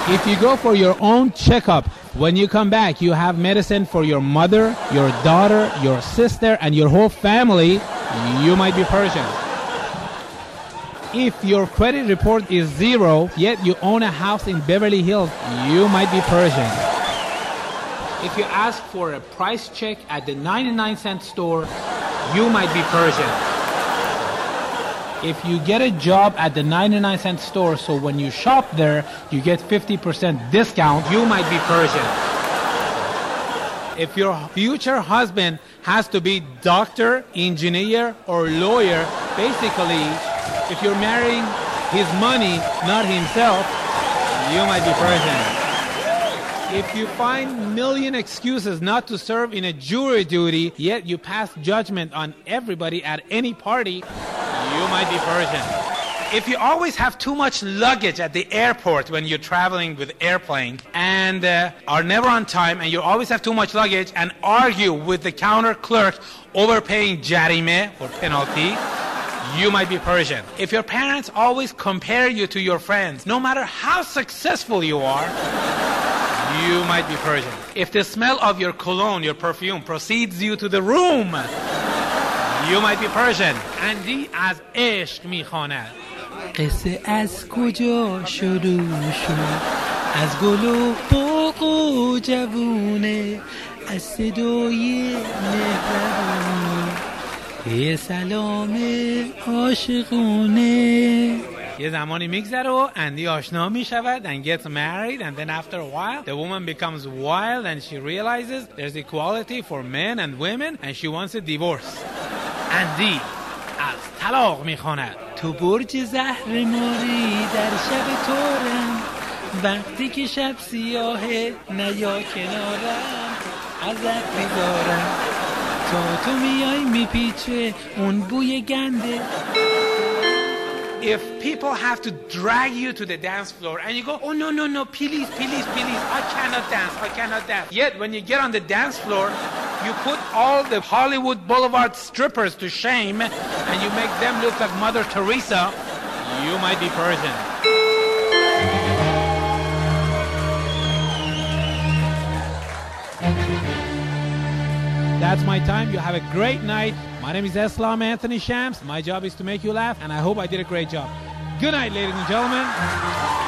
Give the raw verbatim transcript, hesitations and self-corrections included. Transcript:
If you go for your own checkup, when you come back, you have medicine for your mother, your daughter, your sister, and your whole family, you might be Persian. If your credit report is zero, yet you own a house in Beverly Hills, you might be Persian. If you ask for a price check at the ninety-nine cent store, you might be Persian. If you get a job at the ninety-nine cent store, so when you shop there, you get fifty percent discount, you might be Persian. If your future husband has to be doctor, engineer, or lawyer, basically, if you're marrying his money, not himself, you might be Persian. If you find million excuses not to serve in a jury duty, yet you pass judgment on everybody at any party, you might be Persian. If you always have too much luggage at the airport when you're traveling with airplane and uh, are never on time and you always have too much luggage and argue with the counter clerk overpaying jarime or penalty, you might be Persian. If your parents always compare you to your friends, no matter how successful you are, you might be Persian. If the smell of your cologne, your perfume, precedes you to the room, you might be Persian. اندی از عشق میخواند. قصه از کجا شروع شد؟ از گل و باغ و جوونه، از صدای مهربونه، یه سلام عاشقونه. یه زمانی میگذره و اندی آشنا میشود and gets married, and then after a while the woman becomes wild and she realizes there's equality for men and women and she wants a divorce. اندی از طلاق میخواند. تو برج زهر ماری در شب تورم، وقتی که شب سیاهه نیا کنارم، ازت بیزارم تا تو میای میپیچه اون بوی گنده. If people have to drag you to the dance floor and you go, oh no, no, no, please, please, please, I cannot dance, I cannot dance. Yet when you get on the dance floor, you put all the Hollywood Boulevard strippers to shame and you make them look like Mother Teresa, you might be Persian. That's my time. You have a great night. My name is Eslam Anthony Shams. My job is to make you laugh, and I hope I did a great job. Good night, ladies and gentlemen.